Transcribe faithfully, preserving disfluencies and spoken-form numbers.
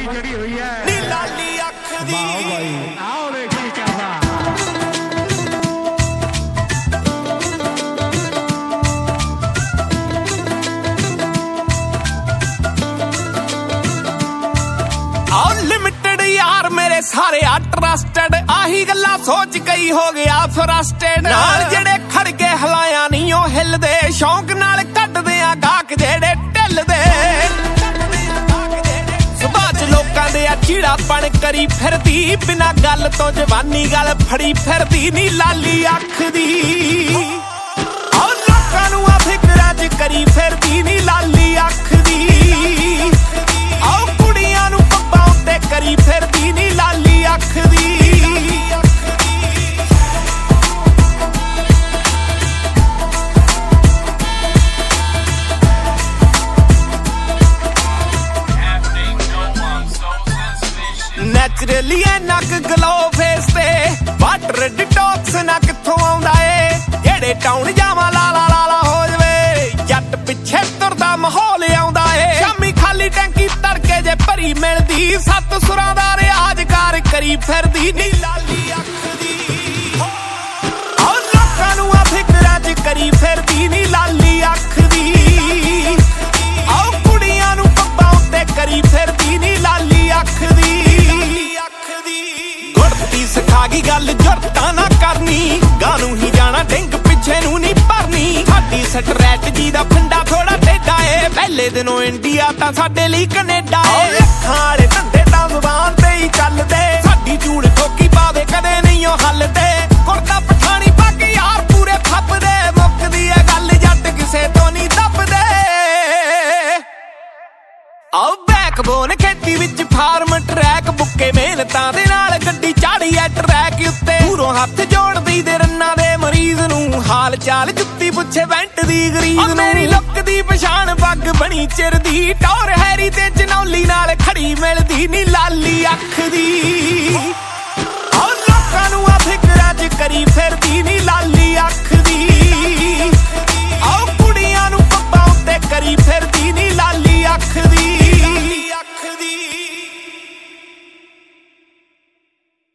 ਹੀ ਚੜੀ ਹੋਈ ਹੈ ਨੀ ਲਾਲੀ ਅੱਖ ਦੀ। ਵਾਹ ਬਾਈ ਆਓ ਵੇਖੀ ਕਰਦਾ यार मेरे सारे आ ट्रस्टेड आही गल्लां सोच कई हो गया फ्रस्टेड नाल जेड़े खड़ के हलाया नहीं ओ हिलदे शौक नाल कटदे आ गाहक जेड़े ढिलदे सुबह च लोकां दे आ चीड़ापण करी फिरदी बिना गल तो जवानी गल फड़ी फिरदी नी लाली अख दी ओ लोकां नूं आ फिकरां च करी फिरदी नी लाली अख दी ओ कुड़ियां नूं पप्पां उत्ते करी फिरदी नी लाली अख दी नैचुरली है नक ग्लो फेस ते वाटर डिटॉक्स ना कित्थों आउंदा ए जेड़े टाउन जावां लाला लाला हो जवे जट पिछे तुरदा माहौल आउंदा ए शामी खाली टैंकी तड़के जे भरी मिलदी सत सुरां दा रियाजगार करी फिरदी नी लाली अख दी ओ लोकां नूं आ फिकरां च करी फिरदी नी लाली अख दी ओ कुड़ियां नूं पप्पां उत्ते करी फिरदी नी लाली अख दी सिखा गई गल जुरतां ना करनी गानू ही जाना डिंग पिछे नू नी भरनी साडी स्ट्रैटजी दा फंडा थोड़ा टेढ़ा ए पहले दिनों इंडिया तां साडे लई कनेडा ए अखां वाले धंधे तां जुबान ते ही चलदे साडी जूड़ ठोकी पावे कदे नहीं ओ हलदे कुर्ता पठानी पग यार पूरे फपदे मुकदी ए गल जट किसे तो नहीं दबदे आओ बैकबोन खेती विच फार्म ट्रैक बुक्के मेहनतां दे नाल गड्डी चाड़ी ऐ ट्रैक उत्ते दूरों हत्थ जोड़दी दे रन्ना दे मरीज नूं हाल चाल जुत्ती पुछे वेंट दी गरीब मेरी लुक दी पछाण पग बनी चिरदी टौर हैरी ते जनौली नाल खड़ी मिलदी नी लाली अख दी ओ लोकां नूं आ फिकरां च करी फिरदी नी लाली